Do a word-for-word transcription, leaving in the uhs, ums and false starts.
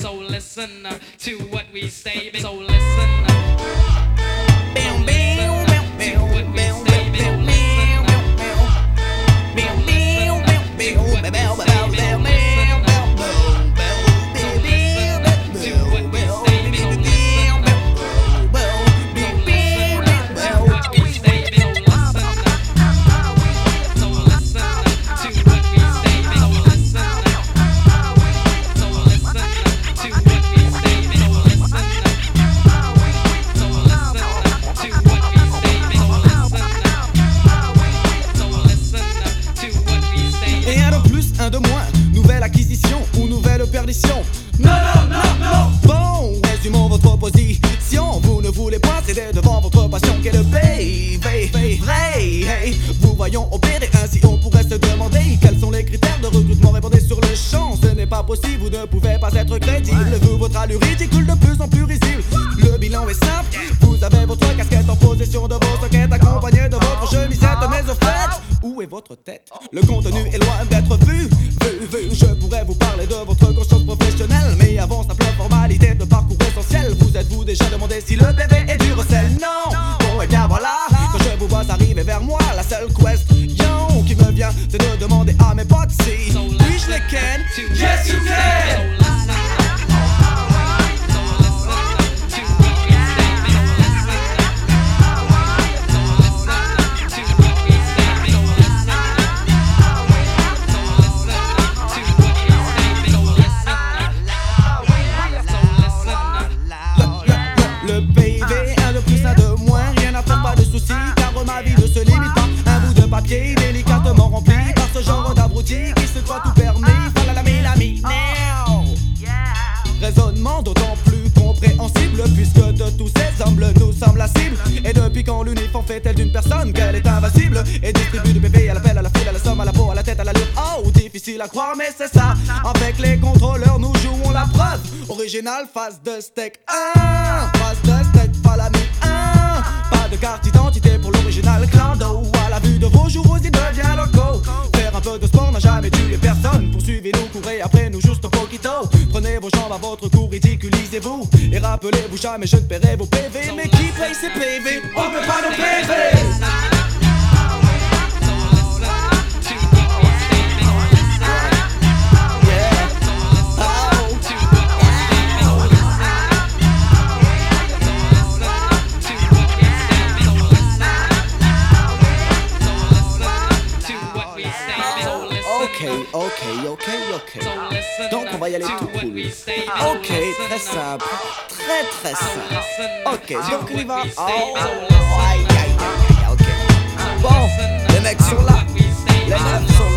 So listen uh, to what we say. So listen. Uh, Bam, bam, bam, bam, bam, bam, bam, bam, bam, bam, bam. Un de moins, nouvelle acquisition ou nouvelle perdition. Non, non, non, non. Bon, résumons votre position. Vous ne voulez pas céder devant votre passion qu'est le B V. Vrai, hey. Vous voyons opérer ainsi, on pourrait se demander quels sont les critères de recrutement. Répondez sur le champ, ce n'est pas possible, vous ne pouvez pas être crédible. Vous, votre allure ridicule de plus en plus risible. Le bilan est simple, vous avez votre casquette en possession de vos sockets, accompagné de votre chemisette. Mais au fait, où est votre tête? Le contenu est loin d'être vu, vu, vu. Je pourrais vous parler de votre conscience professionnelle, mais avant simple formalité de parcours essentiel, vous êtes-vous déjà demandé si le B V est du recel? Non. Bon et bien voilà, quand je vous vois arriver vers moi, la seule question qui me vient, c'est de demander à mes potes si puis-je les ken? Yes you can. Le P I V, un de plus, un de moins, rien à faire, pas de soucis, car ma vie ne se limite pas à un bout de papier délicatement rempli par ce genre d'abruti qui se croit tout permis. Voilà la mi now. Raisonnement d'autant plus compréhensible puisque de tous ces hommes nous sommes la cible. Et depuis quand l'uniforme fait-elle d'une personne qu'elle est invincible et distribue du P V à l'appel, à la file, à la somme, à la peau, à la tête, à l'allure. Oh, difficile à croire mais c'est ça. Avec les contrôleurs nous jouons la preuve. Original, face de steak un, face de steak, pas la mi un. Pas de carte d'identité pour l'original clando. À la vue de vos jours, vous y devient loco. Faire un peu de sport n'a jamais tué personne. Poursuivez-nous, courez après nous juste un poquito. Prenez vos jambes à votre cou, ridiculisez-vous. Et rappelez-vous jamais je ne paierai vos P V. Mais qui paye ces P V? On ne peut pas nos P V. Ok, ok, ok, ok. Donc on va y aller tout cool. Ok, très simple. Très très simple. Ok, donc on y va. Oh, aïe, aïe, aïe, ok. Bon, les mecs sont là. Les meufs sont là.